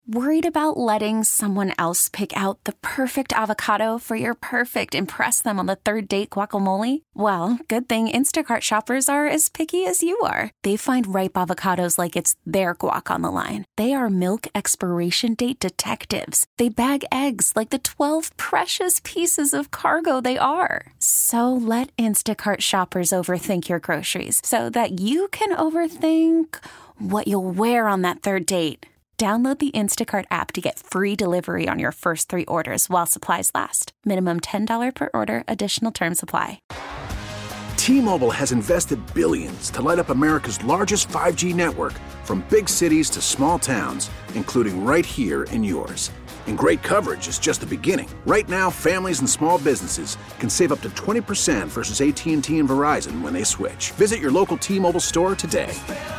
Worried about letting someone else pick out the perfect avocado for your perfect impress them on the third date guacamole? Well, good thing Instacart shoppers are as picky as you are. They find ripe avocados like it's their guac on the line. They are milk expiration date detectives. They bag eggs like the 12 precious pieces of cargo they are. So let Instacart shoppers overthink your groceries so that you can overthink what you'll wear on that third date. Download the Instacart app to get free delivery on your first 3 orders while supplies last. Minimum $10 per order. Additional terms apply. T-Mobile has invested billions to light up America's largest 5G network, from big cities to small towns, including right here in yours. And great coverage is just the beginning. Right now, families and small businesses can save up to 20% versus AT&T and Verizon when they switch. Visit your local T-Mobile store today.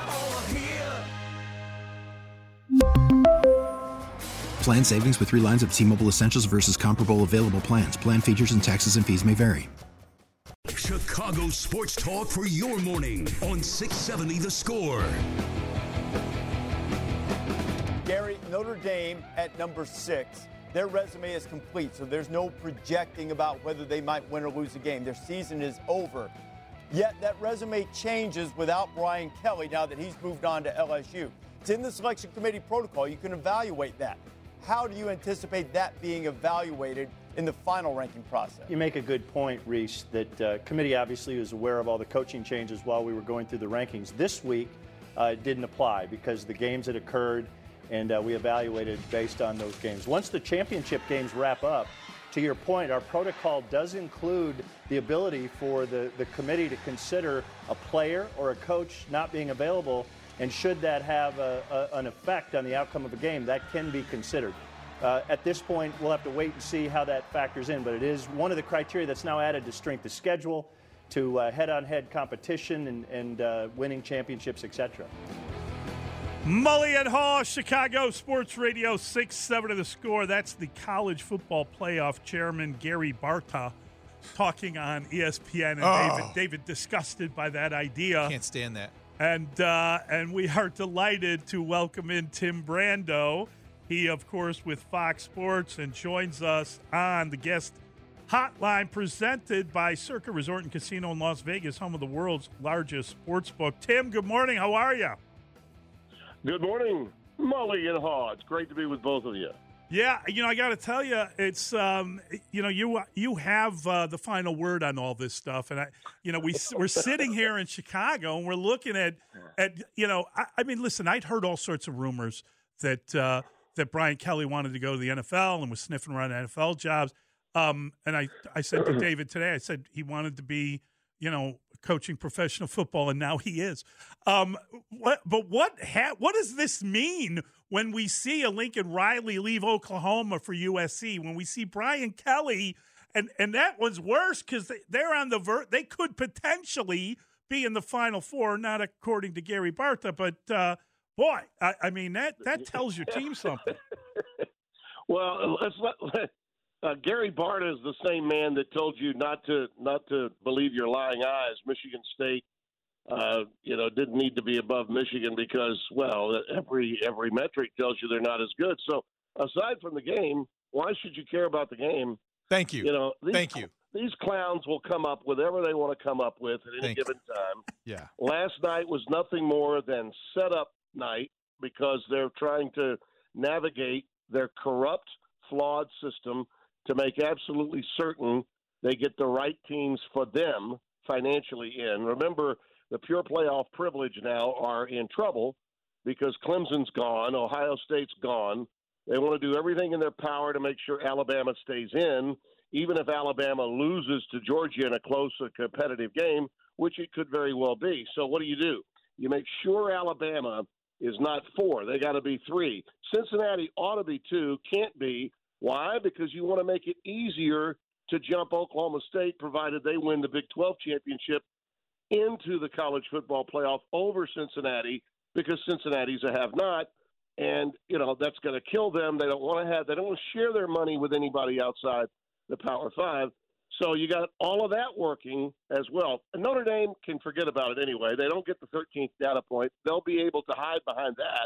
Plan savings with 3 lines of T-Mobile Essentials versus comparable available plans. Plan features and taxes and fees may vary. Chicago sports talk for your morning on 670 The Score. Gary, Notre Dame at number 6. Their resume is complete, so there's no projecting about whether they might win or lose a game. Their season is over. Yet that resume changes without Brian Kelly now that he's moved on to LSU. It's in the selection committee protocol. You can evaluate that. How do you anticipate that being evaluated in the final ranking process? You make a good point, Reese, that committee obviously was aware of all the coaching changes while we were going through the rankings. This week, it didn't apply because the games had occurred, and we evaluated based on those games. Once the championship games wrap up, to your point, our protocol does include the ability for the committee to consider a player or a coach not being available. And should that have an effect on the outcome of a game, that can be considered. At this point, we'll have to wait and see how that factors in. But it is one of the criteria that's now added to strength of schedule, to head-on-head competition and winning championships, etc. Mully and Haw, Chicago Sports Radio 6-7 of The Score. That's the college football playoff chairman, Gary Barta, talking on ESPN. And David disgusted by that idea. Can't stand that. And we are delighted to welcome in Tim Brando. He, of course, with Fox Sports, and joins us on the guest hotline presented by Circa Resort and Casino in Las Vegas, home of the world's largest sports book. Tim, good morning. How are you? Good morning, Mully and Haw. It's great to be with both of you. Yeah, I got to tell you, it's you have the final word on all this stuff, and we're sitting here in Chicago and we're looking at I mean, listen, I'd heard all sorts of rumors that Brian Kelly wanted to go to the NFL and was sniffing around NFL jobs, and I said to David today, I said he wanted to be coaching professional football, and now he is. What does this mean when we see a Lincoln Riley leave Oklahoma for USC? When we see Brian Kelly, and that one's worse because they're on the they could potentially be in the Final Four, not according to Gary Barta, but boy, I mean that tells your team something. Well, Gary Barta is the same man that told you not to believe your lying eyes. Michigan State, didn't need to be above Michigan because, well, every metric tells you they're not as good. So aside from the game, why should you care about the game? Thank you. Thank you. These clowns will come up with whatever they want to come up with at any given time. Yeah. Last night was nothing more than setup night because they're trying to navigate their corrupt, flawed system to make absolutely certain they get the right teams for them financially in. Remember, the pure playoff privilege now are in trouble because Clemson's gone, Ohio State's gone. They want to do everything in their power to make sure Alabama stays in, even if Alabama loses to Georgia in a close, competitive game, which it could very well be. So what do? You make sure Alabama is not 4. They got to be 3. Cincinnati ought to be 2, can't be. Why? Because you want to make it easier to jump Oklahoma State, provided they win the Big 12 championship, into the college football playoff over Cincinnati, because Cincinnati's a have-not, and that's going to kill them. They don't want to share their money with anybody outside the Power 5. So you got all of that working as well. And Notre Dame can forget about it anyway. They don't get the 13th data point. They'll be able to hide behind that.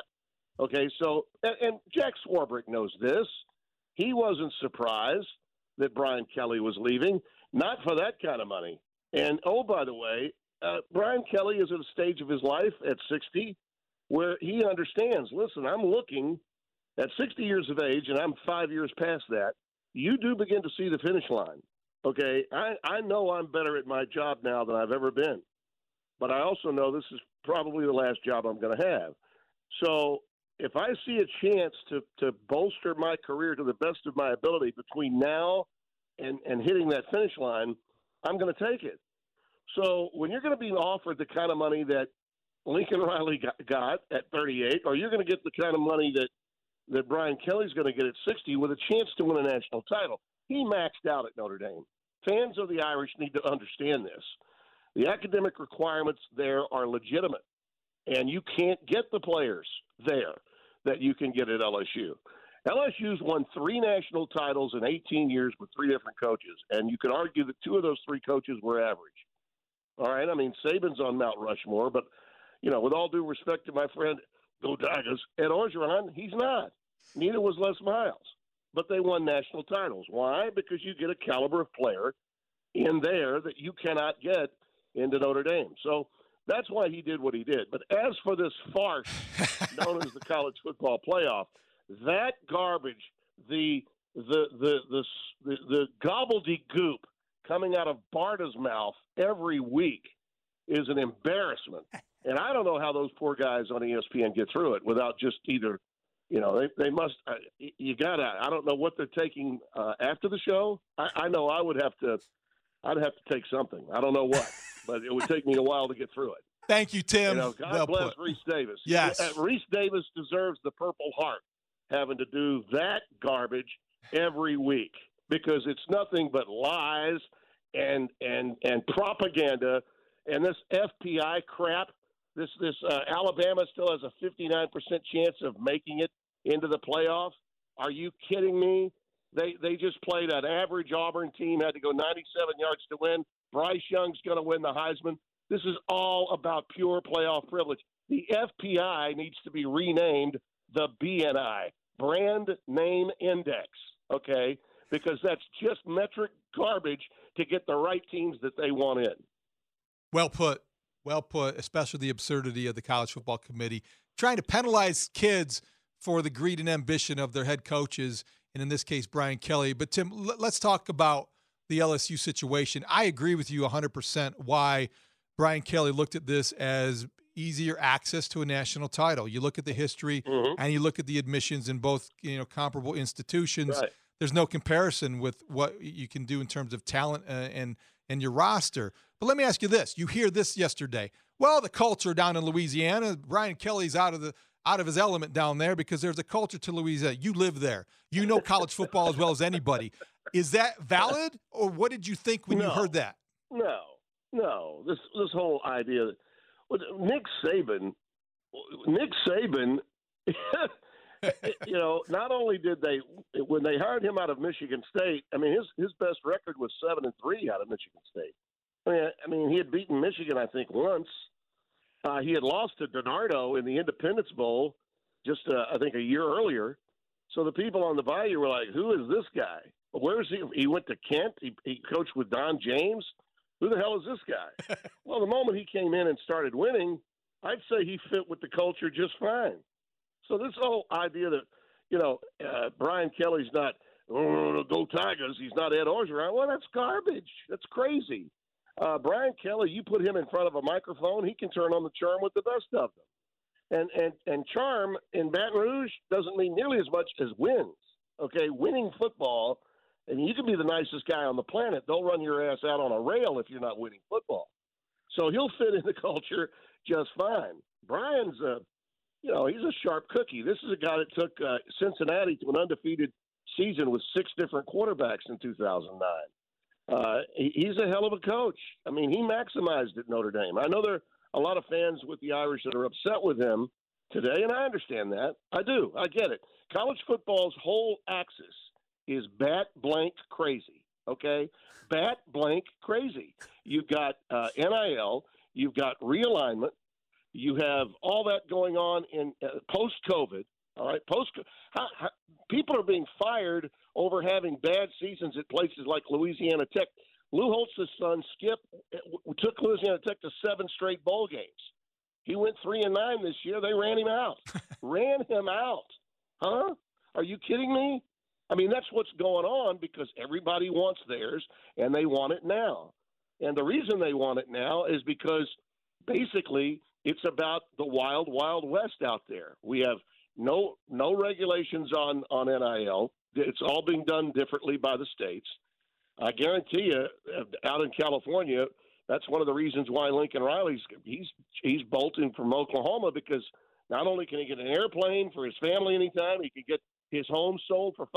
Okay, so and Jack Swarbrick knows this. He wasn't surprised that Brian Kelly was leaving, not for that kind of money. And, oh, by the way, Brian Kelly is at a stage of his life at 60 where he understands, listen, I'm looking at 60 years of age, and I'm 5 years past that. You do begin to see the finish line. Okay, I know I'm better at my job now than I've ever been. But I also know this is probably the last job I'm going to have. So if I see a chance to bolster my career to the best of my ability between now and hitting that finish line, I'm going to take it. So when you're going to be offered the kind of money that Lincoln Riley got at 38, or you're going to get the kind of money that Brian Kelly's going to get at 60 with a chance to win a national title, he maxed out at Notre Dame. Fans of the Irish need to understand this. The academic requirements there are legitimate, and you can't get the players there that you can get at LSU. LSU's won 3 national titles in 18 years with 3 different coaches, and you can argue that 2 of those 3 coaches were average. All right, I mean, Saban's on Mount Rushmore, but, with all due respect to my friend Go Tigers, Ed Orgeron, he's not. Neither was Les Miles. But they won national titles. Why? Because you get a caliber of player in there that you cannot get into Notre Dame. So that's why he did what he did. But as for this farce known as the college football playoff, that garbage, the gobbledygook coming out of Barta's mouth every week is an embarrassment. And I don't know how those poor guys on ESPN get through it without just either, they must, I don't know what they're taking after the show. I know I'd have to take something. I don't know what, but it would take me a while to get through it. Thank you, Tim. God bless Reese Davis. Yes. Reese Davis deserves the Purple Heart having to do that garbage every week because it's nothing but lies and propaganda and this FPI crap. This Alabama still has a 59% chance of making it into the playoff. Are you kidding me? They just played an average Auburn team, had to go 97 yards to win. Bryce Young's going to win the Heisman. This is all about pure playoff privilege. The FPI needs to be renamed the BNI, Brand Name Index, okay? Because that's just metric garbage to get the right teams that they want in. Well put, especially the absurdity of the College Football Committee trying to penalize kids for the greed and ambition of their head coaches, and in this case, Brian Kelly. But, Tim, let's talk about the LSU situation. I agree with you 100% why Brian Kelly looked at this as easier access to a national title. You look at the history and you look at the admissions in both comparable institutions. Right. There's no comparison with what you can do in terms of talent and your roster. But let me ask you this. You hear this yesterday. Well, the culture down in Louisiana, Brian Kelly's out of his element down there because there's a culture to Louisiana. You live there. You know college football as well as anybody. Is that valid, or what did you think when you heard that? No. This whole idea that Nick Saban, not only did they, when they hired him out of Michigan State, I mean, his best record was 7-3 out of Michigan State. I mean, he had beaten Michigan, I think, once. He had lost to DiNardo in the Independence Bowl just, I think, a year earlier. So the people on the Bayou were like, who is this guy? Where is he? He went to Kent. He coached with Don James. Who the hell is this guy? Well, the moment he came in and started winning, I'd say he fit with the culture just fine. So this whole idea that, Brian Kelly's not, go Tigers, he's not Ed Orgeron, well, that's garbage. That's crazy. Brian Kelly, you put him in front of a microphone, he can turn on the charm with the best of them. And charm in Baton Rouge doesn't mean nearly as much as wins. Okay, winning football, and you can be the nicest guy on the planet, they'll run your ass out on a rail if you're not winning football. So he'll fit in the culture just fine. Brian's he's a sharp cookie. This is a guy that took Cincinnati to an undefeated season with 6 different quarterbacks in 2009. He's a hell of a coach. I mean, he maximized at Notre Dame. I know there are a lot of fans with the Irish that are upset with him today, and I understand that. I do. I get it. College football's whole axis is bat blank crazy, okay? Bat blank crazy. You've got NIL. You've got realignment. You have all that going on in post-COVID. All right, people are being fired over having bad seasons at places like Louisiana Tech. Lou Holtz's son Skip took Louisiana Tech to 7 straight bowl games. He went 3-9 this year. They ran him out. Huh? Are you kidding me? I mean, that's what's going on because everybody wants theirs, and they want it now. And the reason they want it now is because basically it's about the wild, wild west out there. We have no regulations on NIL. It's all being done differently by the states. I guarantee you, out in California, that's one of the reasons why Lincoln Riley's he's bolting from Oklahoma, because not only can he get an airplane for his family anytime, he can get his home sold for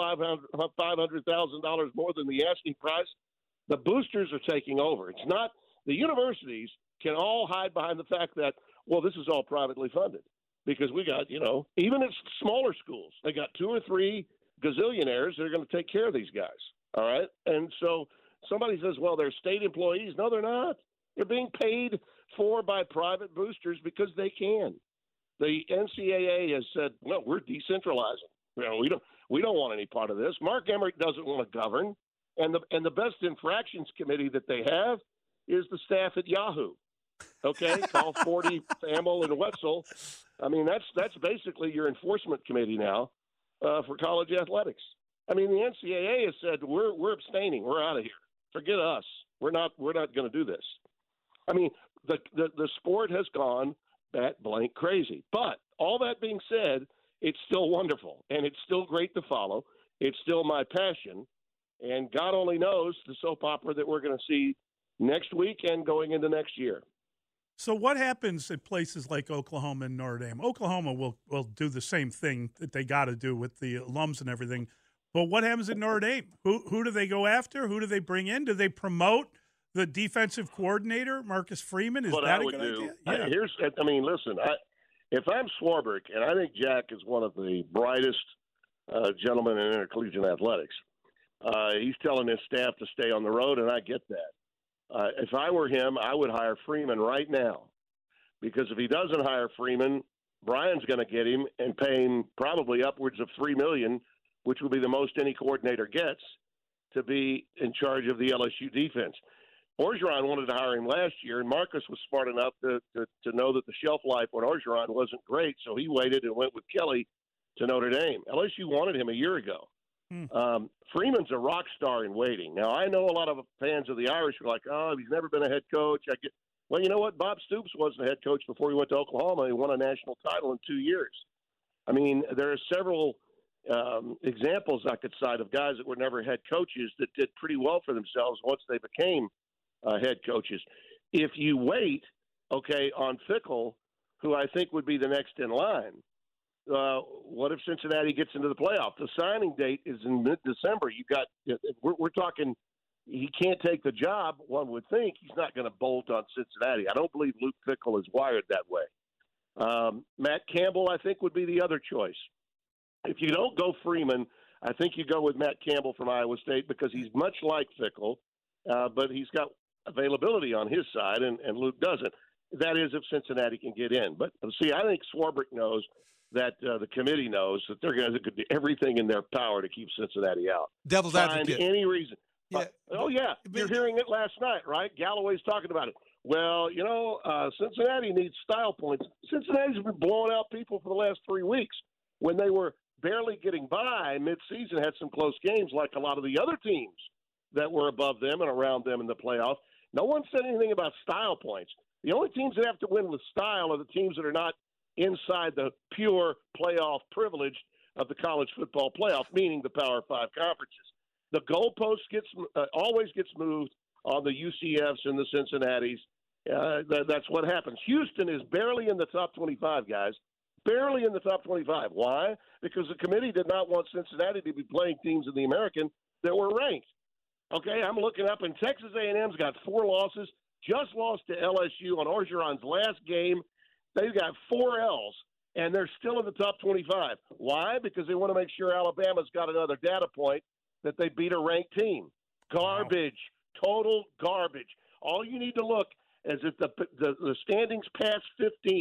$500,000 more than the asking price. The boosters are taking over. It's not the universities can all hide behind the fact that, well, this is all privately funded, because we got, even at smaller schools, they got 2 or 3 gazillionaires that are going to take care of these guys. All right. And so somebody says, well, they're state employees. No, they're not. They're being paid for by private boosters because they can. The NCAA has said, well, we're decentralizing. We don't want any part of this. Mark Emmert doesn't want to govern. And the best infractions committee that they have is the staff at Yahoo. Okay, call 40 Famel and Wetzel. I mean, that's basically your enforcement committee now for college athletics. I mean, the NCAA has said we're abstaining. We're out of here. Forget us. We're not going to do this. I mean, the sport has gone bat blank crazy. But all that being said, it's still wonderful, and it's still great to follow. It's still my passion, and God only knows the soap opera that we're going to see next week and going into next year. So what happens at places like Oklahoma and Notre Dame? Oklahoma will do the same thing that they got to do with the alums and everything. But what happens at Notre Dame? Who do they go after? Who do they bring in? Do they promote the defensive coordinator, Marcus Freeman? Is that a good idea? Yeah. Listen, if I'm Swarbrick, and I think Jack is one of the brightest gentlemen in intercollegiate athletics, he's telling his staff to stay on the road, and I get that. If I were him, I would hire Freeman right now, because if he doesn't hire Freeman, Brian's going to get him and pay him probably upwards of $3 million, which will be the most any coordinator gets, to be in charge of the LSU defense. Orgeron wanted to hire him last year, and Marcus was smart enough to know that the shelf life on Orgeron wasn't great, so he waited and went with Kelly to Notre Dame. LSU wanted him a year ago. Freeman's a rock star in waiting. Now, I know a lot of fans of the Irish are like, oh, he's never been a head coach. Well, you know what? Bob Stoops was the head coach before he went to Oklahoma. He won a national title in 2 years. I mean, there are several examples I could cite of guys that were never head coaches that did pretty well for themselves once they became head coaches. If you wait, on Fickell, who I think would be the next in line, what if Cincinnati gets into the playoff? The signing date is in mid-December. We're talking, he can't take the job. One would think he's not going to bolt on Cincinnati. I don't believe Luke Fickell is wired that way. Matt Campbell, I think, would be the other choice. If you don't go Freeman, I think you go with Matt Campbell from Iowa State, because he's much like Fickell, but he's got availability on his side, and Luke doesn't. That is if Cincinnati can get in. But, see, I think Swarbrick knows that the committee knows that they're going to do everything in their power to keep Cincinnati out. Devil's advocate. Find any reason. Yeah. You're hearing it last night, right? Galloway's talking about it. Well, Cincinnati needs style points. Cincinnati's been blowing out people for the last 3 weeks. When they were barely getting by mid-season, had some close games like a lot of the other teams that were above them and around them in the playoff. No one said anything about style points. The only teams that have to win with style are the teams that are not inside the pure playoff privilege of the college football playoff, meaning the Power 5 conferences. The goalpost always gets moved on the UCFs and the Cincinnatis. That's what happens. Houston is barely in the top 25, guys. Barely in the top 25. Why? Because the committee did not want Cincinnati to be playing teams in the American that were ranked. Okay, I'm looking up, and Texas A&M's got 4 losses, just lost to LSU on Orgeron's last game. They've got 4 L's, and they're still in the top 25. Why? Because they want to make sure Alabama's got another data point that they beat a ranked team. Garbage. Total garbage. All you need to look is at the standings past 15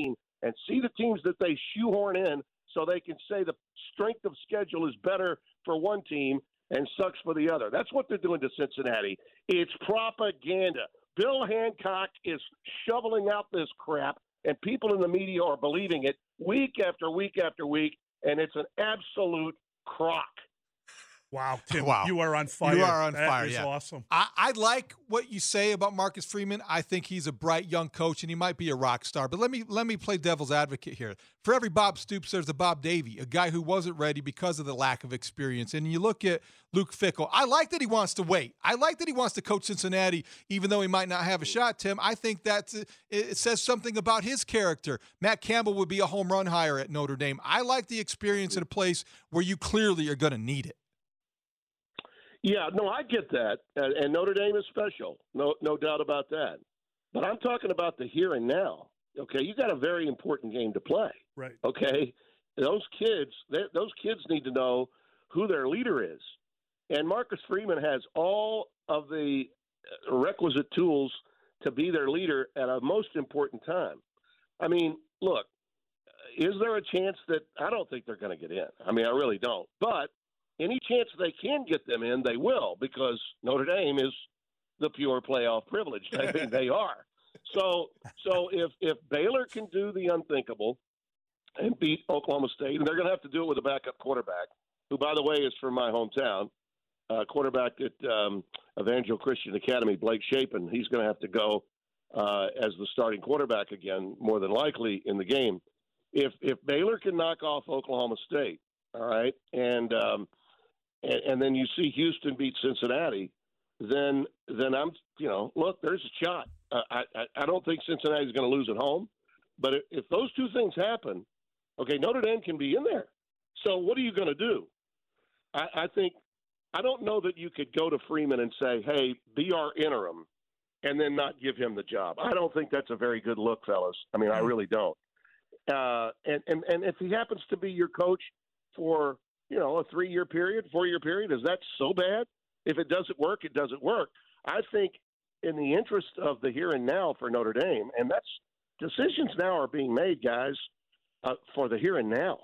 and see the teams that they shoehorn in so they can say the strength of schedule is better for one team and sucks for the other. That's what they're doing to Cincinnati. It's propaganda. Bill Hancock is shoveling out this crap, and people in the media are believing it week after week after week, and it's an absolute crock. Wow, Tim, Wow. you are on fire. You are on That fire, is yeah. awesome. I like what you say about Marcus Freeman. I think he's a bright young coach, and he might be a rock star. But let me play devil's advocate here. For every Bob Stoops, there's a Bob Davie, a guy who wasn't ready because of the lack of experience. And you look at Luke Fickell. I like that he wants to wait. I like that he wants to coach Cincinnati, even though he might not have a shot, Tim. I think it says something about his character. Matt Campbell would be a home run hire at Notre Dame. I like the experience in a place where you clearly are going to need it. Yeah, no, I get that, and Notre Dame is special, no doubt about that. But I'm talking about the here and now. Okay, you got a very important game to play. Right. Okay, those kids need to know who their leader is, and Marcus Freeman has all of the requisite tools to be their leader at a most important time. I mean, look, is there a chance that I don't think they're going to get in? I mean, I really don't, but any chance they can get them in, they will, because Notre Dame is the pure playoff privilege. I think they are. So if Baylor can do the unthinkable and beat Oklahoma State, and they're going to have to do it with a backup quarterback, who, by the way, is from my hometown, quarterback at Evangel Christian Academy, Blake Shapen. He's going to have to go as the starting quarterback again, more than likely, in the game. If Baylor can knock off Oklahoma State, all right, and then you see Houston beat Cincinnati, then I'm, look, there's a shot. I don't think Cincinnati's going to lose at home, but if those two things happen, okay, Notre Dame can be in there. So what are you going to do? I don't know that you could go to Freeman and say, hey, be our interim, and then not give him the job. I don't think that's a very good look, fellas. I mean, I really don't. And if he happens to be your coach for, a 3-year period, 4-year period, is that so bad? If it doesn't work, it doesn't work. I think in the interest of the here and now for Notre Dame, and that's decisions now are being made, guys, for the here and now.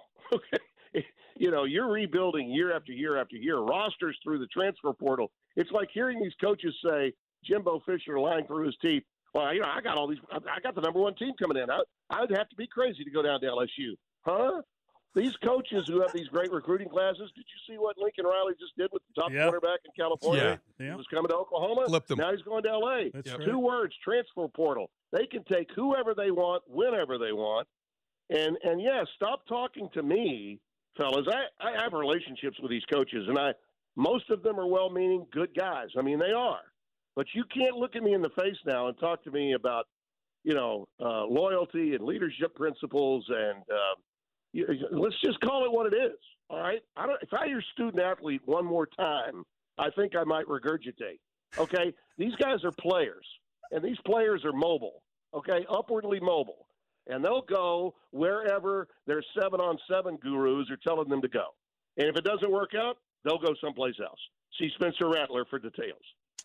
You're rebuilding year after year after year, rosters through the transfer portal. It's like hearing these coaches say, Jimbo Fisher lying through his teeth, well, I got all these. I got the number one team coming in. I'd have to be crazy to go down to LSU, huh? These coaches who have these great recruiting classes. Did you see what Lincoln Riley just did with the top quarterback in California? Yeah. He was coming to Oklahoma. Flipped him. Now he's going to L.A. That's right. 2 words: transfer portal. They can take whoever they want, whenever they want, and stop talking to me, fellas. I have relationships with these coaches, and most of them are well-meaning, good guys. I mean, they are. But you can't look at me in the face now and talk to me about, loyalty and leadership principles. And let's just call it what it is. All right. If I hear student athlete one more time, I think I might regurgitate. Okay. These guys are players, and these players are mobile. Okay. Upwardly mobile. And they'll go wherever their 7-on-7 gurus are telling them to go. And if it doesn't work out, they'll go someplace else. See Spencer Rattler for details.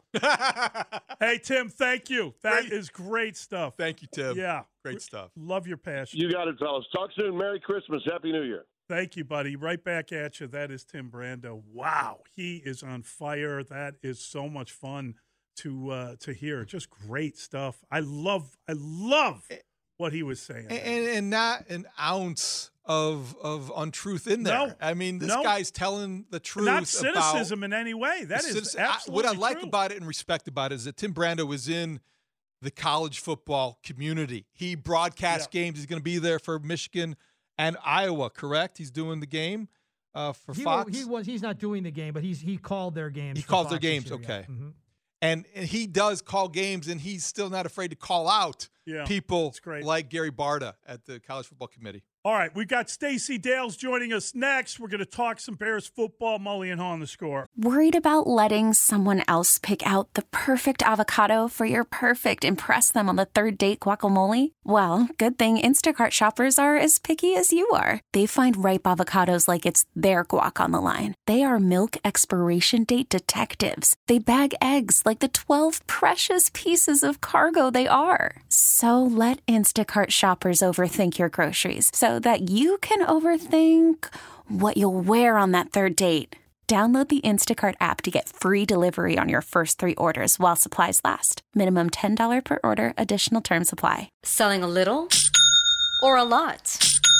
Hey, Tim, thank you. That is great stuff. Thank you, Tim. Yeah. Great stuff. Love your passion. You got it, fellas. Talk soon. Merry Christmas. Happy New Year. Thank you, buddy. Right back at you. That is Tim Brando. Wow. He is on fire. That is so much fun to hear. Just great stuff. I love what he was saying. And not an ounce of untruth in there. No. I mean, this guy's telling the truth. Not cynicism in any way. That is absolutely what I like true. about it and respect about it is that Tim Brando was in the college football community. He broadcasts games. He's going to be there for Michigan and Iowa, correct? He's doing the game for Fox? He's not doing the game, but he called their games. He calls their games, okay. Yeah. Mm-hmm. And he does call games, and he's still not afraid to call out people like Gary Barta at the College Football Committee. All right, we've got Stacey Dales joining us next. We're going to talk some Bears football. Mully and Haw on the Score. Worried about letting someone else pick out the perfect avocado for your perfect impress them on the third date guacamole? Well, good thing Instacart shoppers are as picky as you are. They find ripe avocados like it's their guac on the line. They are milk expiration date detectives. They bag eggs like the 12 precious pieces of cargo they are. So let Instacart shoppers overthink your groceries so that you can overthink what you'll wear on that third date. Download the Instacart app to get free delivery on your first 3 orders while supplies last. Minimum $10 per order. Additional terms apply. Selling a little or a lot?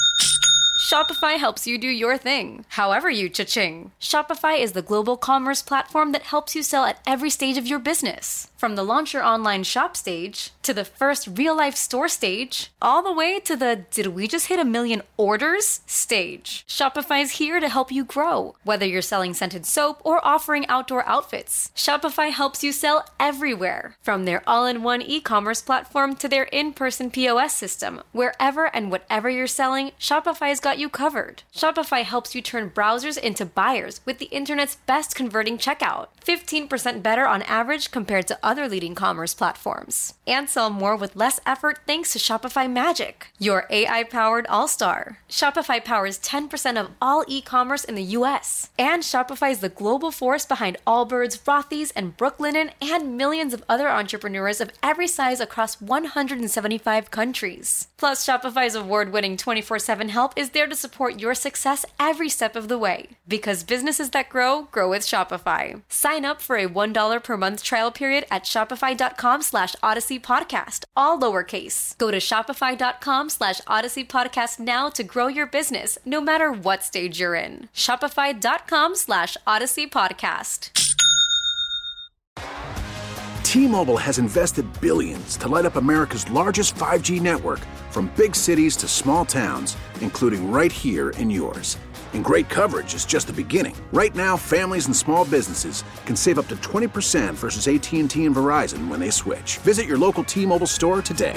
Shopify helps you do your thing, however you cha-ching. Shopify is the global commerce platform that helps you sell at every stage of your business. From the launch your online shop stage, to the first real-life store stage, all the way to the did we just hit 1 million orders stage. Shopify's here to help you grow. Whether you're selling scented soap or offering outdoor outfits, Shopify helps you sell everywhere. From their all-in-one e-commerce platform to their in-person POS system, wherever and whatever you're selling, Shopify's got you covered. Shopify helps you turn browsers into buyers with the internet's best converting checkout. 15% better on average compared to other leading commerce platforms. And sell more with less effort thanks to Shopify Magic, your AI-powered all-star. Shopify powers 10% of all e-commerce in the U.S. And Shopify is the global force behind Allbirds, Rothy's, and Brooklinen, and millions of other entrepreneurs of every size across 175 countries. Plus, Shopify's award-winning 24/7 help is there to support your success every step of the way. Because businesses that grow, grow with Shopify. Sign up for a $1 per month trial period at shopify.com/Odyssey Podcast, all lowercase. Go to shopify.com/Odyssey Podcast now to grow your business, no matter what stage you're in. Shopify.com/Odyssey Podcast. T-Mobile has invested billions to light up America's largest 5G network, from big cities to small towns, including right here in yours. And great coverage is just the beginning. Right now, families and small businesses can save up to 20% versus AT&T and Verizon when they switch. Visit your local T-Mobile store today.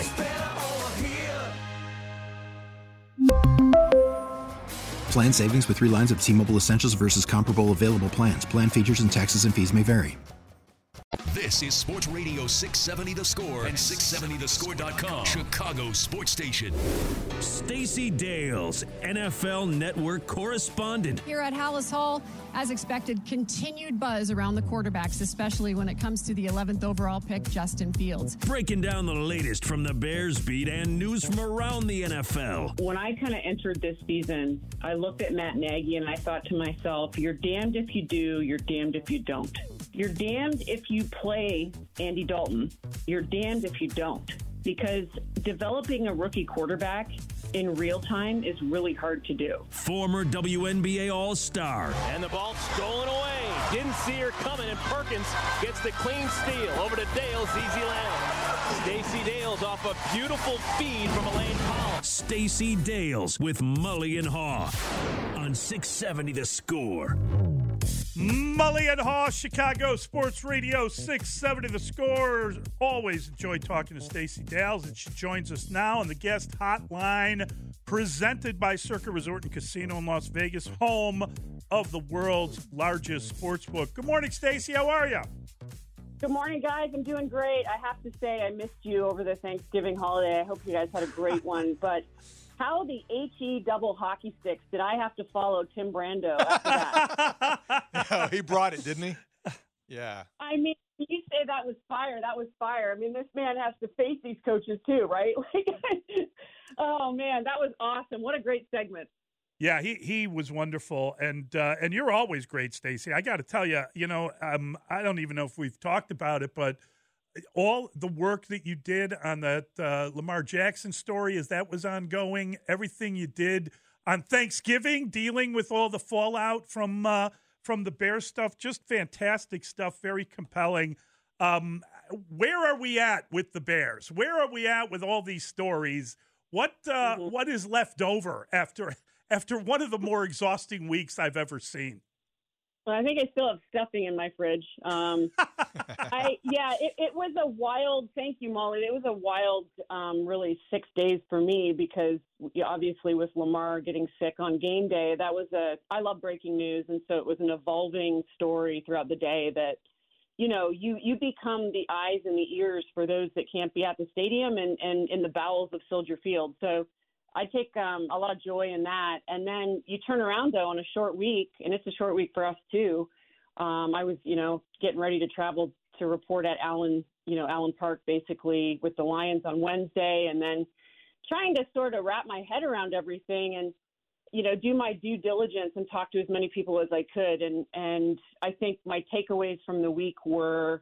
Plan savings with 3 lines of T-Mobile Essentials versus comparable available plans. Plan features and taxes and fees may vary. This is Sports Radio 670 The Score and 670thescore.com, Chicago sports station. Stacey Dales, NFL Network correspondent. Here at Hallis Hall, as expected, continued buzz around the quarterbacks, especially when it comes to the 11th overall pick, Justin Fields. Breaking down the latest from the Bears beat and news from around the NFL. When I kind of entered this season, I looked at Matt Nagy and I thought to myself, you're damned if you do, you're damned if you don't. You're damned if you play Andy Dalton. You're damned if you don't. Because developing a rookie quarterback in real time is really hard to do. Former WNBA All-Star. And the ball stolen away. Didn't see her coming, and Perkins gets the clean steal. Over to Dales, easy land. Stacey Dales off a beautiful feed from Elaine Collins. Stacey Dales with Mully and Haw on 670 The Score. Mully and Haw, Chicago Sports Radio 670 The Score. Always enjoy talking to Stacey Dales, and she joins us now on the guest hotline presented by Circa Resort and Casino in Las Vegas, home of the world's largest sports book. Good morning, Stacey. How are you? Good morning, guys. I'm doing great. I have to say I missed you over the Thanksgiving holiday. I hope you guys had a great one. But how the HE double hockey sticks did I have to follow Tim Brando after that? No, he brought it, didn't he? Yeah. I mean, you say that was fire. That was fire. I mean, this man has to face these coaches too, right? Oh, man, that was awesome. What a great segment. Yeah, he was wonderful, and you're always great, Stacey. I got to tell you, I don't even know if we've talked about it, but all the work that you did on that Lamar Jackson story, as that was ongoing, everything you did on Thanksgiving, dealing with all the fallout from the Bears stuff, just fantastic stuff, very compelling. Where are we at with the Bears? Where are we at with all these stories? What is left over after one of the more exhausting weeks I've ever seen? I think I still have stuffing in my fridge. It was a wild, thank you, Molly. It was a wild, really 6 days for me because obviously with Lamar getting sick on game day, I love breaking news. And so it was an evolving story throughout the day that, you become the eyes and the ears for those that can't be at the stadium and in the bowels of Soldier Field. So I take a lot of joy in that. And then you turn around, though, on a short week, and it's a short week for us, too. I was, getting ready to travel to report at Allen Park, basically, with the Lions on Wednesday, and then trying to sort of wrap my head around everything and, do my due diligence and talk to as many people as I could. And I think my takeaways from the week were,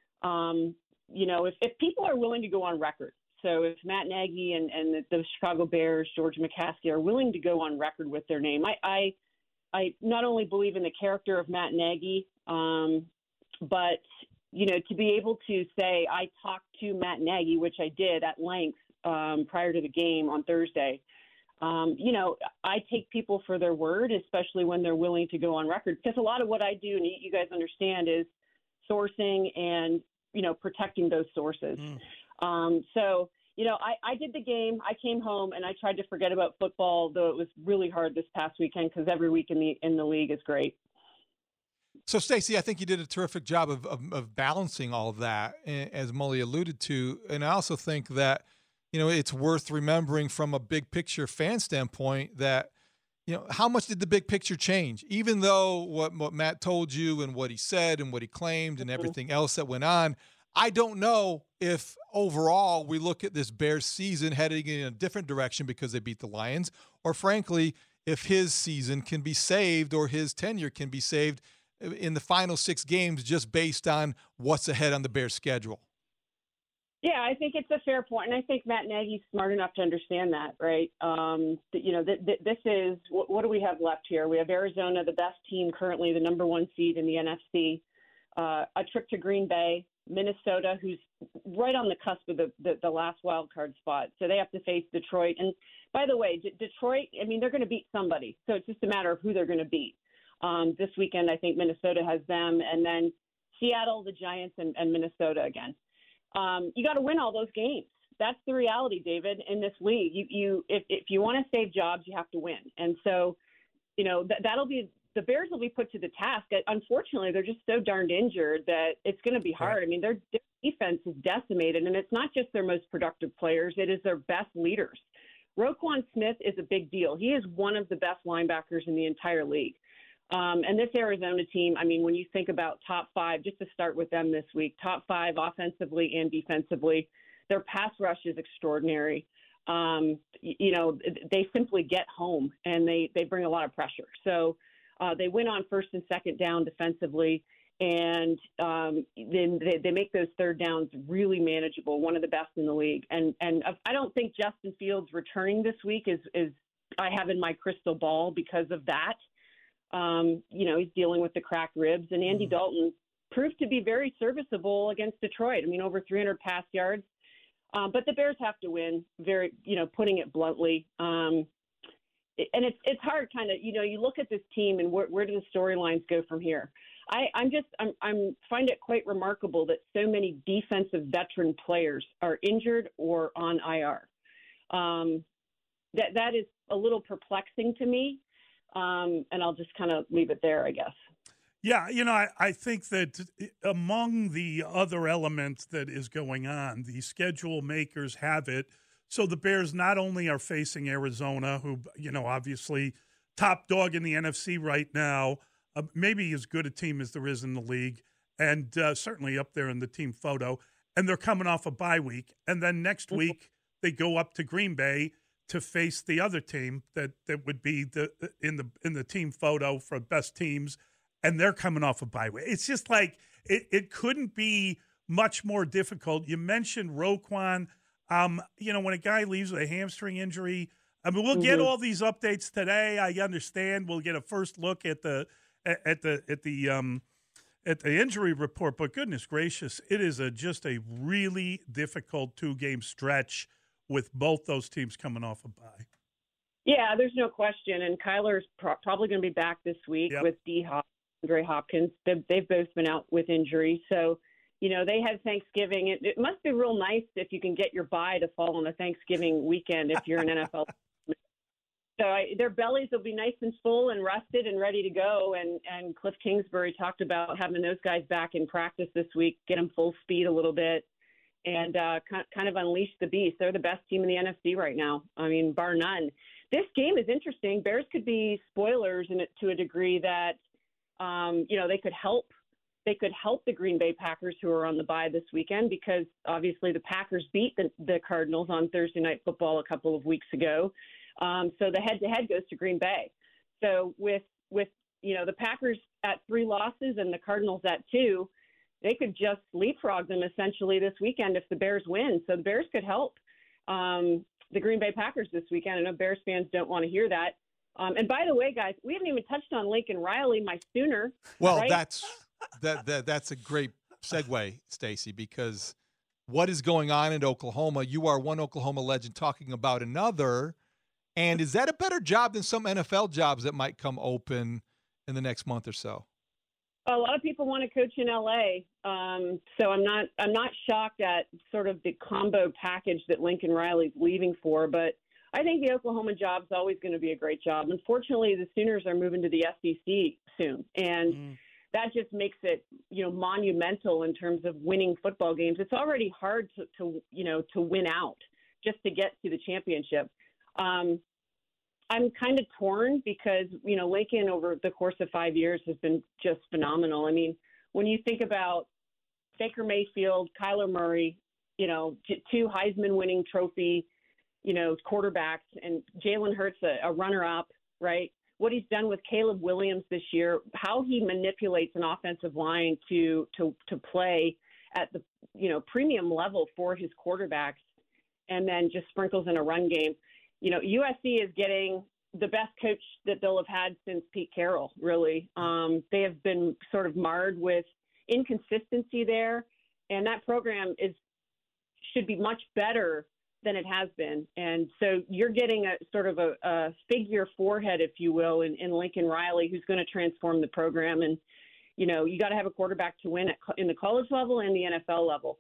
if people are willing to go on record, so if Matt Nagy and the Chicago Bears, George McCaskey, are willing to go on record with their name, I not only believe in the character of Matt Nagy, but, to be able to say I talked to Matt Nagy, which I did at length prior to the game on Thursday. I take people for their word, especially when they're willing to go on record, because a lot of what I do, and you guys understand, is sourcing and, protecting those sources. I did the game. I came home and I tried to forget about football, though it was really hard this past weekend because every week in the league is great. So, Stacey, I think you did a terrific job of balancing all of that, as Molly alluded to. And I also think that, it's worth remembering from a big picture fan standpoint that, how much did the big picture change? Even though what Matt told you and what he said and what he claimed and everything else that went on, I don't know if overall we look at this Bears season heading in a different direction because they beat the Lions, or frankly, if his season can be saved or his tenure can be saved in the final 6 games just based on what's ahead on the Bears schedule. Yeah, I think it's a fair point, and I think Matt Nagy's smart enough to understand that, right? This is what do we have left here? We have Arizona, the best team currently, the number 1 seed in the NFC. A trip to Green Bay, Minnesota, who's right on the cusp of the last wild card spot. So they have to face Detroit. And by the way, Detroit, they're going to beat somebody. So it's just a matter of who they're going to beat. This weekend, I think Minnesota has them, and then Seattle, the Giants, and Minnesota again. You got to win all those games. That's the reality, David, in this league. If you want to save jobs, you have to win. And so, that'll be the Bears will be put to the task. Unfortunately, they're just so darned injured that it's going to be hard. Their defense is decimated, and it's not just their most productive players. It is their best leaders. Roquan Smith is a big deal. He is one of the best linebackers in the entire league. And this Arizona team, when you think about top 5, just to start with them this week, top 5 offensively and defensively, their pass rush is extraordinary. They simply get home and they bring a lot of pressure. So they win on first and second down defensively, and then they make those third downs really manageable, one of the best in the league. And I don't think Justin Fields returning this week is I have in my crystal ball because of that. He's dealing with the cracked ribs, and Andy Dalton proved to be very serviceable against Detroit. Over 300 pass yards. But the Bears have to win, putting it bluntly. And it's hard you look at this team and where do the storylines go from here? I find it quite remarkable that so many defensive veteran players are injured or on IR. That is a little perplexing to me. And I'll just kind of leave it there, I guess. Yeah, I think that among the other elements that is going on, the schedule makers have it. So the Bears not only are facing Arizona, who, obviously top dog in the NFC right now, maybe as good a team as there is in the league, and certainly up there in the team photo. And they're coming off a bye week. And then next week they go up to Green Bay to face the other team that would be in the team photo for best teams, and they're coming off a bye week. It's just like it couldn't be much more difficult. You mentioned Roquan. When a guy leaves with a hamstring injury, we'll get all these updates today. I understand we'll get a first look at the injury report, but goodness gracious, it is just a really difficult 2-game stretch with both those teams coming off a bye. Yeah, there's no question. And Kyler's probably going to be back this week with D-Hop. DeAndre Hopkins. They've both been out with injuries. So, they had Thanksgiving. It must be real nice if you can get your bye to fall on a Thanksgiving weekend if you're an NFL. So their bellies will be nice and full and rested and ready to go. And Cliff Kingsbury talked about having those guys back in practice this week, get them full speed a little bit, and kind of unleash the beast. They're the best team in the NFC right now. I mean, bar none. This game is interesting. Bears could be spoilers in it to a degree that, they could help. They could help the Green Bay Packers, who are on the bye this weekend, because obviously the Packers beat the Cardinals on Thursday Night Football a couple of weeks ago. So the head-to-head goes to Green Bay. So with the Packers at 3 losses and the Cardinals at 2, they could just leapfrog them essentially this weekend if the Bears win. So the Bears could help the Green Bay Packers this weekend. I know Bears fans don't want to hear that. And by the way, guys, we haven't even touched on Lincoln Riley, my Sooner. Well, right? That's a great segue, Stacey, because what is going on in Oklahoma? You are one Oklahoma legend talking about another. And is that a better job than some NFL jobs that might come open in the next month or so? A lot of people want to coach in LA. So I'm not shocked at sort of the combo package that Lincoln Riley's leaving for, but I think the Oklahoma job's always going to be a great job. Unfortunately, the Sooners are moving to the SEC soon, and that just makes it, monumental in terms of winning football games. It's already hard to win out just to get to the championship. I'm kind of torn because, Lincoln over the course of 5 years has been just phenomenal. I mean, when you think about Baker Mayfield, Kyler Murray, 2 Heisman winning trophy, quarterbacks, and Jalen Hurts, a runner-up, right? What he's done with Caleb Williams this year, how he manipulates an offensive line to play at the, premium level for his quarterbacks, and then just sprinkles in a run game. USC is getting the best coach that they'll have had since Pete Carroll, really. They have been sort of marred with inconsistency there, and that program should be much better than it has been. And so you're getting a sort of a figure forehead, if you will, in Lincoln Riley, who's going to transform the program. And, you got to have a quarterback to win in the college level and the NFL level.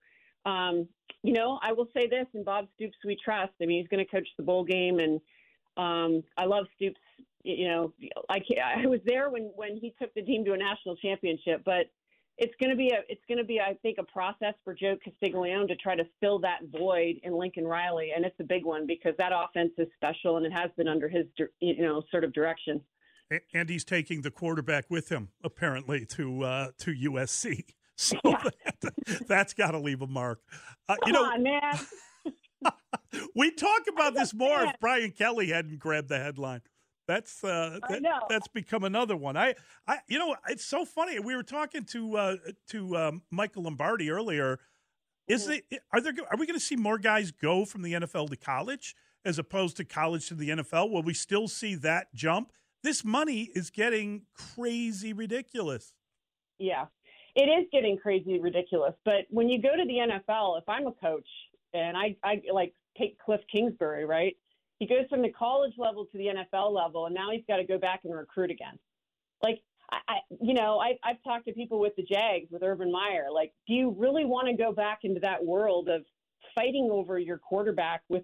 I will say this, in Bob Stoops we trust. I mean, he's going to coach the bowl game, and I love Stoops. I was there when he took the team to a national championship, but it's going to be I think a process for Joe Castiglione to try to fill that void in Lincoln Riley, and it's a big one because that offense is special, and it has been under his sort of direction. And he's taking the quarterback with him apparently to USC. So that's got to leave a mark. Come on, man. We talk about this more if Brian Kelly hadn't grabbed the headline. That's become another one. It's so funny. We were talking to Michael Lombardi earlier. Are we going to see more guys go from the NFL to college as opposed to college to the NFL? Will we still see that jump? This money is getting crazy ridiculous. Yeah. It is getting crazy ridiculous, but when you go to the NFL, if I'm a coach and I like take Cliff Kingsbury, right? He goes from the college level to the NFL level, and now he's got to go back and recruit again. Like, I've talked to people with the Jags, with Urban Meyer. Like, do you really want to go back into that world of fighting over your quarterback with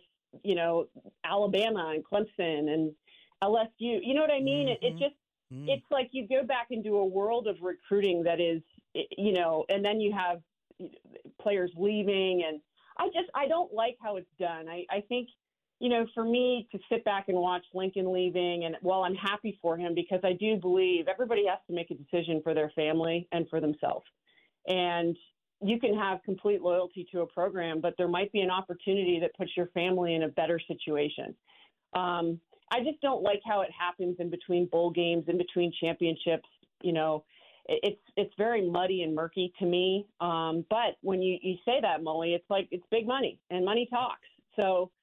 Alabama and Clemson and LSU? You know what I mean? Mm-hmm. It's like you go back into a world of recruiting that is, and then you have players leaving. And I don't like how it's done. I think, for me to sit back and watch Lincoln leaving, and while I'm happy for him, because I do believe everybody has to make a decision for their family and for themselves. And you can have complete loyalty to a program, but there might be an opportunity that puts your family in a better situation. I just don't like how it happens in between bowl games, in between championships. It's very muddy and murky to me. But when you say that, Molly, it's like it's big money, and money talks. So,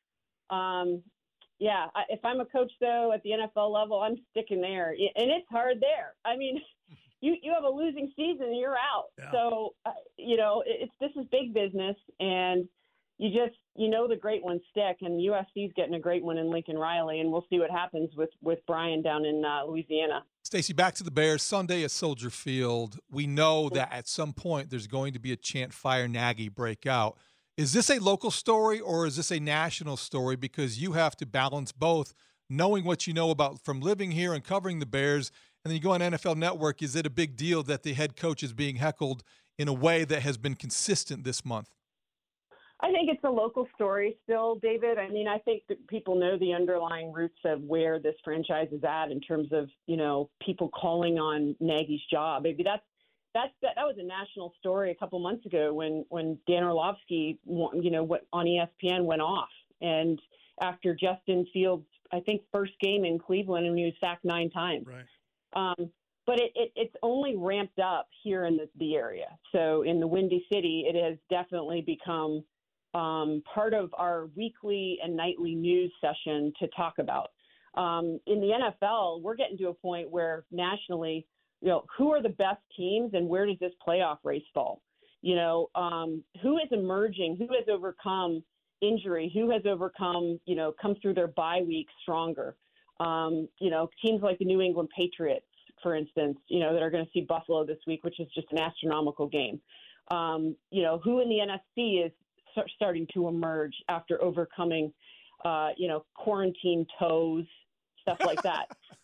if I'm a coach, though, at the NFL level, I'm sticking there. And it's hard there. I mean, you have a losing season and you're out. Yeah. So, this is big business, and the great ones stick, and USC's getting a great one in Lincoln Riley, and we'll see what happens with Brian down in Louisiana. Stacey, back to the Bears. Sunday at Soldier Field. We know that at some point there's going to be a chant fire Nagy breakout. Is this a local story or is this a national story? Because you have to balance both, knowing what you know about from living here and covering the Bears, and then you go on NFL Network. Is it a big deal that the head coach is being heckled in a way that has been consistent this month? I think it's a local story still, David. I mean, I think that people know the underlying roots of where this franchise is at in terms of, people calling on Nagy's job. Maybe that was a national story a couple months ago when Dan Orlovsky, what on ESPN went off. And after Justin Fields, I think, first game in Cleveland, and he was sacked 9 times. Right. But it's only ramped up here in the area. So in the Windy City, it has definitely become part of our weekly and nightly news session to talk about. In the NFL, we're getting to a point where nationally, who are the best teams and where does this playoff race fall? Who is emerging? Who has overcome injury? Who has overcome, come through their bye week stronger? Teams like the New England Patriots, for instance, that are going to see Buffalo this week, which is just an astronomical game. Who in the NFC is starting to emerge after overcoming, quarantine toes, stuff like that.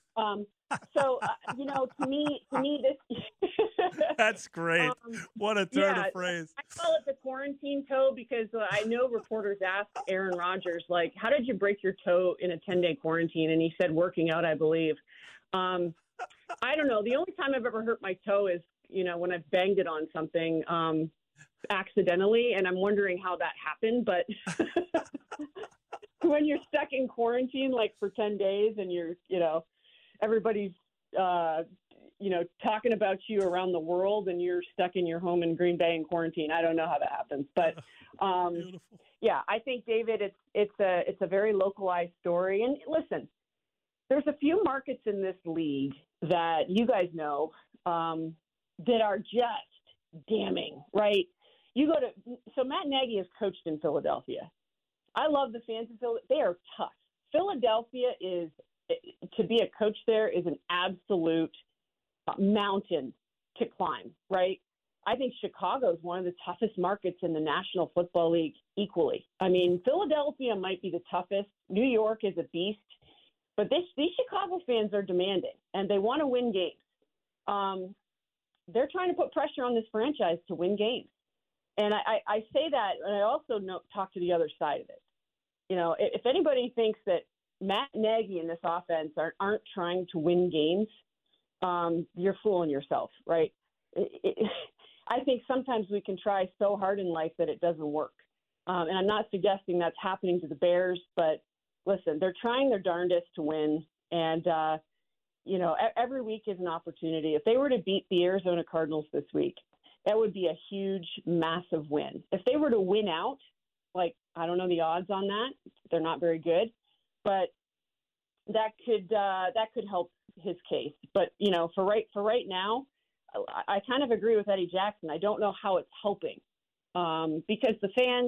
To me, this. That's great. What a turn of phrase. I call it the quarantine toe because I know reporters asked Aaron Rodgers, how did you break your toe in a 10-day quarantine? And he said, working out, I believe. I don't know. The only time I've ever hurt my toe is, when I've banged it on something accidentally, and I'm wondering how that happened. But when you're stuck in quarantine, for 10 days and you're, everybody's, talking about you around the world and you're stuck in your home in Green Bay in quarantine. I don't know how that happens. But, I think, David, it's a very localized story. And listen, there's a few markets in this league that you guys know that are just damning, right? So Matt Nagy has coached in Philadelphia. I love the fans of Philadelphia. They are tough. Philadelphia to be a coach there is an absolute mountain to climb, right? I think Chicago is one of the toughest markets in the National Football League equally. I mean, Philadelphia might be the toughest. New York is a beast. But these Chicago fans are demanding, and they want to win games. They're trying to put pressure on this franchise to win games. And I say that, and I also talk to the other side of it. If anybody thinks that Matt Nagy and this offense aren't trying to win games, you're fooling yourself, right? I think sometimes we can try so hard in life that it doesn't work. And I'm not suggesting that's happening to the Bears, but listen, they're trying their darndest to win. And, every week is an opportunity. If they were to beat the Arizona Cardinals this week, that would be a huge, massive win. If they were to win out, I don't know the odds on that. They're not very good, but that could help his case. But, for right now, I kind of agree with Eddie Jackson. I don't know how it's helping because the fans,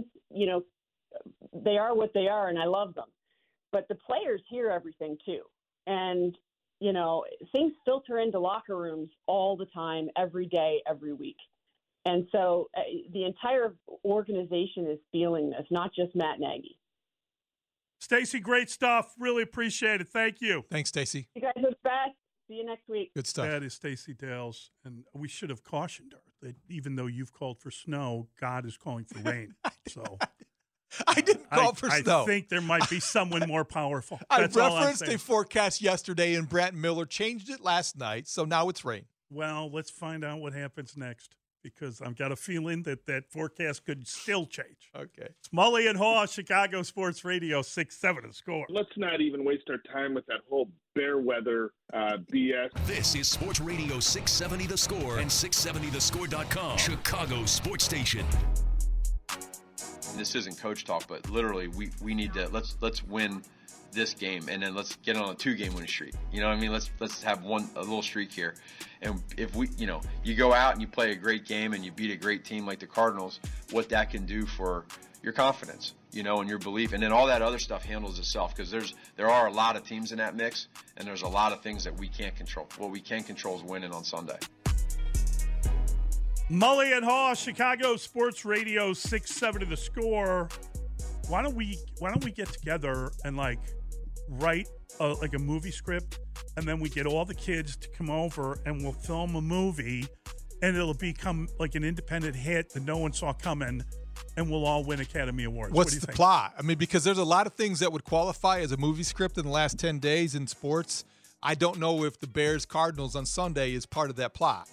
they are what they are, and I love them. But the players hear everything too. And, things filter into locker rooms all the time, every day, every week. And so the entire organization is feeling this, not just Matt Nagy. Stacey, great stuff. Really appreciate it. Thank you. Thanks, Stacey. You guys are the best. See you next week. Good stuff. That is Stacey Dales. And we should have cautioned her that even though you've called for snow, God is calling for rain. So I didn't call for snow. I think there might be someone more powerful. I That's all I'm referenced saying. a forecast yesterday, and Brent Miller changed it last night, so now it's rain. Well, let's find out what happens next, because I've got a feeling that forecast could still change. Okay. It's Mully and Haw, Chicago Sports Radio, 6-7 to score. Let's not even waste our time with that whole bear weather BS. This is Sports Radio 670 The Score and 670thescore.com, Chicago Sports Station. This isn't coach talk, but literally we need to let's win this game, and then let's get on a 2-game winning streak. You know what I mean? Let's have a little streak here. And if we, you go out and you play a great game and you beat a great team like the Cardinals, what that can do for your confidence. and your belief, and then all that other stuff handles itself, because there are a lot of teams in that mix, and there's a lot of things that we can't control. What we can control is winning on Sunday. Mully and Haw, Chicago Sports Radio 670 The Score. Why don't we get together and write a movie script, and then we get all the kids to come over and we'll film a movie, and it'll become like an independent hit that no one saw coming, and we'll all win Academy Awards. What's the plot? I mean, because there's a lot of things that would qualify as a movie script in the last 10 days in sports. I don't know if the Bears-Cardinals on Sunday is part of that plot.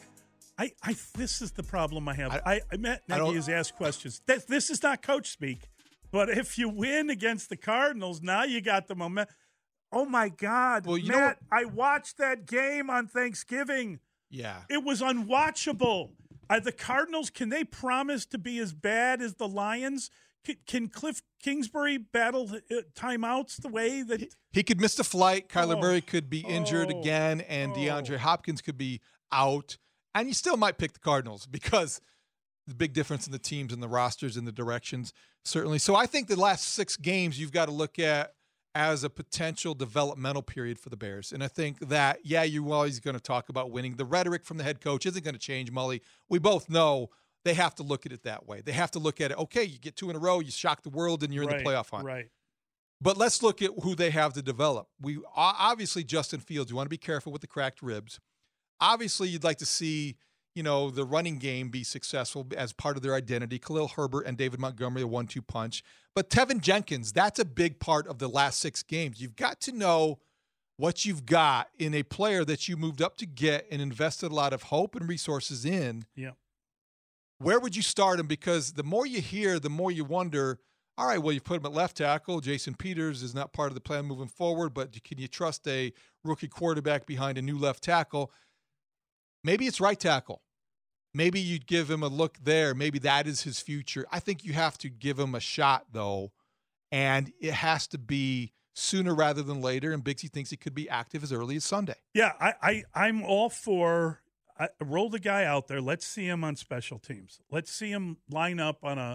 This is the problem I have. Matt Nagy has asked questions. This is not coach speak, but if you win against the Cardinals, now you got the momentum. Oh, my God. Well, Matt, I watched that game on Thanksgiving. Yeah. It was unwatchable. The Cardinals, can they promise to be as bad as the Lions? Can Cliff Kingsbury battle timeouts the way that he could miss the flight? Kyler Murray could be injured again, and DeAndre Hopkins could be out. And you still might pick the Cardinals because the big difference in the teams and the rosters and the directions, certainly. So I think the last 6 games you've got to look at as a potential developmental period for the Bears. And I think that, you're always going to talk about winning. The rhetoric from the head coach isn't going to change, Mully. We both know they have to look at it that way. They have to look at it, okay, you get 2 in a row, you shock the world, and you're in the playoff hunt. Right. But let's look at who they have to develop. Obviously, Justin Fields, you want to be careful with the cracked ribs. Obviously, you'd like to see, the running game be successful as part of their identity. Khalil Herbert and David Montgomery, a 1-2 punch. But Tevin Jenkins, that's a big part of the last 6 games. You've got to know what you've got in a player that you moved up to get and invested a lot of hope and resources in. Yeah. Where would you start him? Because the more you hear, the more you wonder, all right, well, you put him at left tackle. Jason Peters is not part of the plan moving forward, but can you trust a rookie quarterback behind a new left tackle? Maybe it's right tackle. Maybe you'd give him a look there. Maybe that is his future. I think you have to give him a shot, though, and it has to be sooner rather than later, and Bigsy thinks he could be active as early as Sunday. Yeah, I'm all for roll the guy out there. Let's see him on special teams. Let's see him line up on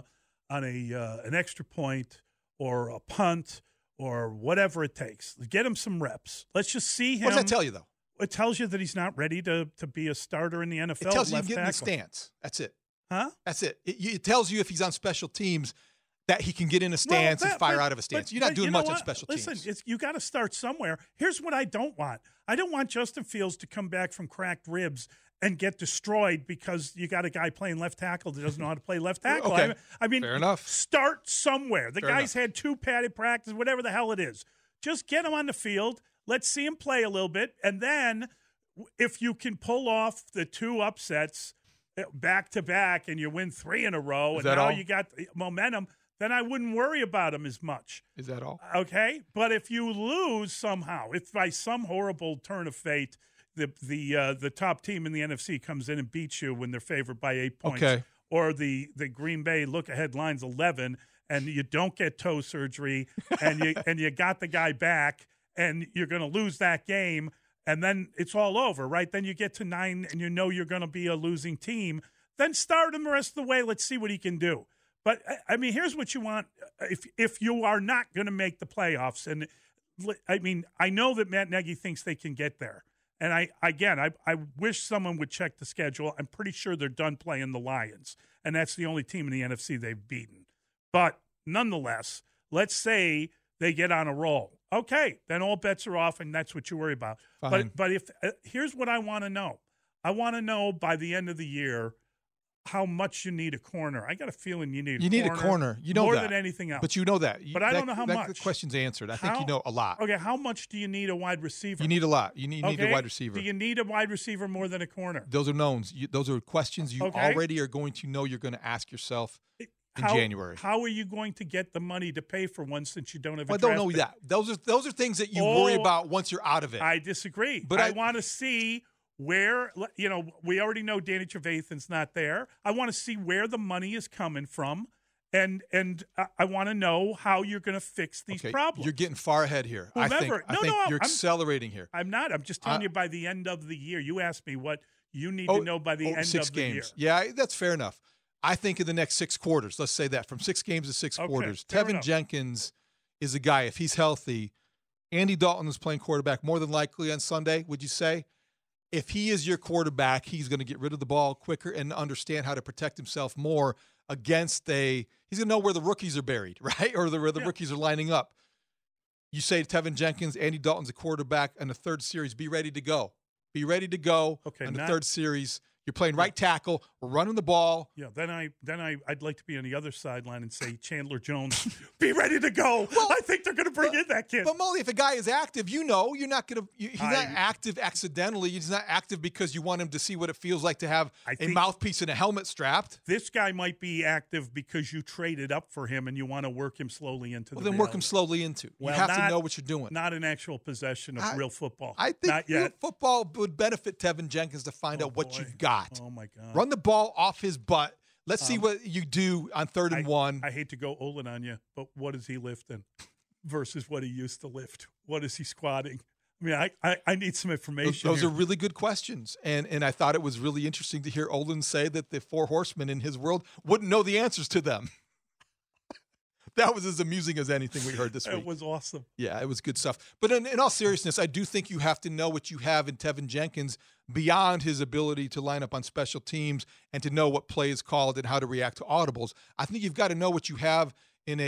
an extra point or a punt or whatever it takes. Get him some reps. Let's just see him. What does that tell you, though? It tells you that he's not ready to be a starter in the NFL. It tells you left get in the tackle. stance. That's it. Huh? That's it. It tells you if he's on special teams that he can get in a stance and fire out of a stance. You're not doing much on special teams. Listen, you got to start somewhere. Here's what I don't want. I don't want Justin Fields to come back from cracked ribs and get destroyed because you got a guy playing left tackle that doesn't know how to play left tackle. Okay. I mean, fair enough. Start somewhere. The Fair guy's enough. had 2 padded practices, whatever the hell it is. Just get him on the field. Let's see him play a little bit. And then if you can pull off the 2 upsets back to back and you win 3 in a row, and now you got momentum, then I wouldn't worry about him as much. Is that all? Okay, but if you lose somehow, if by some horrible turn of fate, the top team in the NFC comes in and beats you when they're favored by 8 points, Okay. or the Green Bay look ahead line's 11, and you don't get toe surgery, and you got the guy back, and you're going to lose that game. And then it's all over, right? Then you get to 9 and you know you're going to be a losing team. Then start him the rest of the way. Let's see what he can do. But, I mean, here's what you want. If you are not going to make the playoffs, and, I mean, I know that Matt Nagy thinks they can get there. And, I wish someone would check the schedule. I'm pretty sure they're done playing the Lions, and that's the only team in the NFC they've beaten. But, nonetheless, let's say they get on a roll. Okay, then all bets are off, and that's what you worry about. Fine. But if here's what I want to know. I want to know by the end of the year how much you need a corner. I got a feeling you need a corner. You know more that. than anything else. But you know that. But I don't know how much. The question's answered. I think you know a lot. Okay, how much do you need a wide receiver? You need a lot. You need a wide receiver. Do you need a wide receiver more than a corner? Those are knowns. Those are questions you already are going to know you're going to ask yourself in January. How are you going to get the money to pay for one since you don't have a draft pick? I don't know that. Those are things that you worry about once you're out of it. I disagree. But I want to see where, we already know Danny Trevathan's not there. I want to see where the money is coming from, and I want to know how you're going to fix these problems. You're getting far ahead here. I think you're accelerating here. I'm not. I'm just telling you by the end of the year. You asked me what you need to know by the end of the year. Yeah, that's fair enough. I think in the next 6 quarters, let's say that, from 6 games to 6 quarters, Tevin enough. Jenkins is a guy, if he's healthy, Andy Dalton is playing quarterback more than likely on Sunday, would you say? If he is your quarterback, he's going to get rid of the ball quicker and understand how to protect himself more against he's going to know where the rookies are buried, right? Or where the rookies are lining up. You say to Tevin Jenkins, Andy Dalton's a quarterback in the third series, be ready to go. Be ready to go in the third series. You're playing right tackle. We're running the ball. Yeah, then I'd like to be on the other sideline and say, Chandler Jones, be ready to go. Well, I think they're going to bring in that kid. But Molly, if a guy is active, you're not going to. He's not active accidentally. He's not active because you want him to see what it feels like to have a mouthpiece and a helmet strapped. This guy might be active because you traded up for him and you want to work him slowly into the. Well, then work him slowly into. Well, you have to know what you're doing. Not an actual possession of real football. I think real football would benefit Tevin Jenkins to find out what you've got. Oh my God. Run the ball off his butt. Let's see what you do on 3rd and 1. I hate to go Olin on you, but what is he lifting versus what he used to lift? What is he squatting? I mean, I need some information. Those are really good questions. And I thought it was really interesting to hear Olin say that the 4 horsemen in his world wouldn't know the answers to them. That was as amusing as anything we heard this week. It was awesome. Yeah, it was good stuff. But in all seriousness, I do think you have to know what you have in Tevin Jenkins beyond his ability to line up on special teams and to know what play is called and how to react to audibles. I think you've got to know what you have in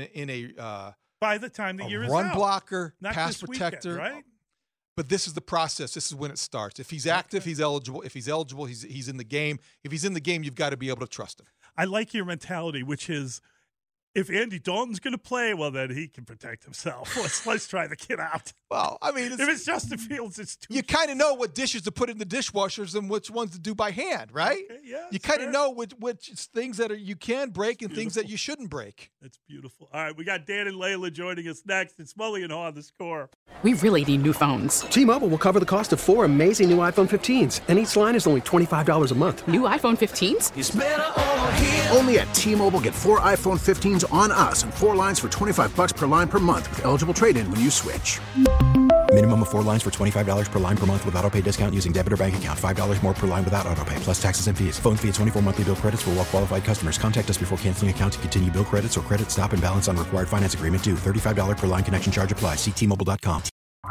a by the time the year is run out. blocker, Not pass this protector, weekend, right? But this is the process. This is when it starts. If he's active, he's eligible. If he's eligible, he's in the game. If he's in the game, you've got to be able to trust him. I like your mentality, which is, if Andy Dalton's going to play, well, then he can protect himself. Let's try the kid out. Well, I mean, if it's Justin Fields, it's too. You kind of know what dishes to put in the dishwashers and which ones to do by hand, right? Okay, yeah, you kind of know which things that you can break and things that you shouldn't break. That's beautiful. All right, we got Dan and Layla joining us next. It's Mully and Haw on The Score. We really need new phones. T-Mobile will cover the cost of 4 amazing new iPhone 15s, and each line is only $25 a month. New iPhone 15s? It's better over here. Only at T-Mobile, get 4 iPhone 15s on us and 4 lines for $25 per line per month with eligible trade-in when you switch. Minimum of 4 lines for $25 per line per month with autopay discount using debit or bank account. $5 more per line without autopay, plus taxes and fees. Phone fee at 24 monthly bill credits for well-qualified customers. Contact us before canceling account to continue bill credits or credit stop and balance on required finance agreement due. $35 per line connection charge applies. See T-Mobile.com.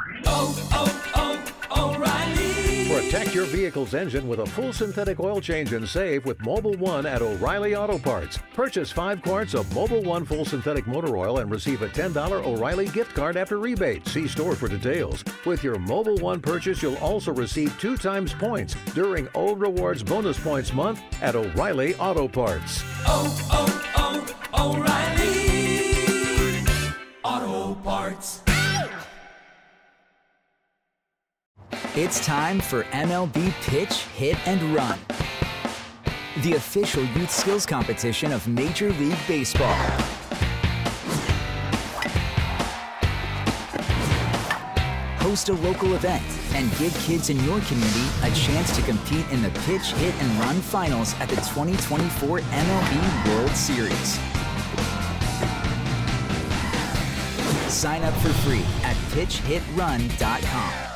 O'Reilly. Protect your vehicle's engine with a full synthetic oil change and save with Mobil 1 at O'Reilly Auto Parts. Purchase 5 quarts of Mobil 1 full synthetic motor oil and receive a $10 O'Reilly gift card after rebate. See store for details. With your Mobil 1 purchase, you'll also receive 2 times points during O Rewards Bonus Points Month at O'Reilly Auto Parts. O'Reilly Auto Parts. It's time for MLB Pitch, Hit, and Run, the official youth skills competition of Major League Baseball. Host a local event and give kids in your community a chance to compete in the Pitch, Hit, and Run finals at the 2024 MLB World Series. Sign up for free at pitchhitrun.com.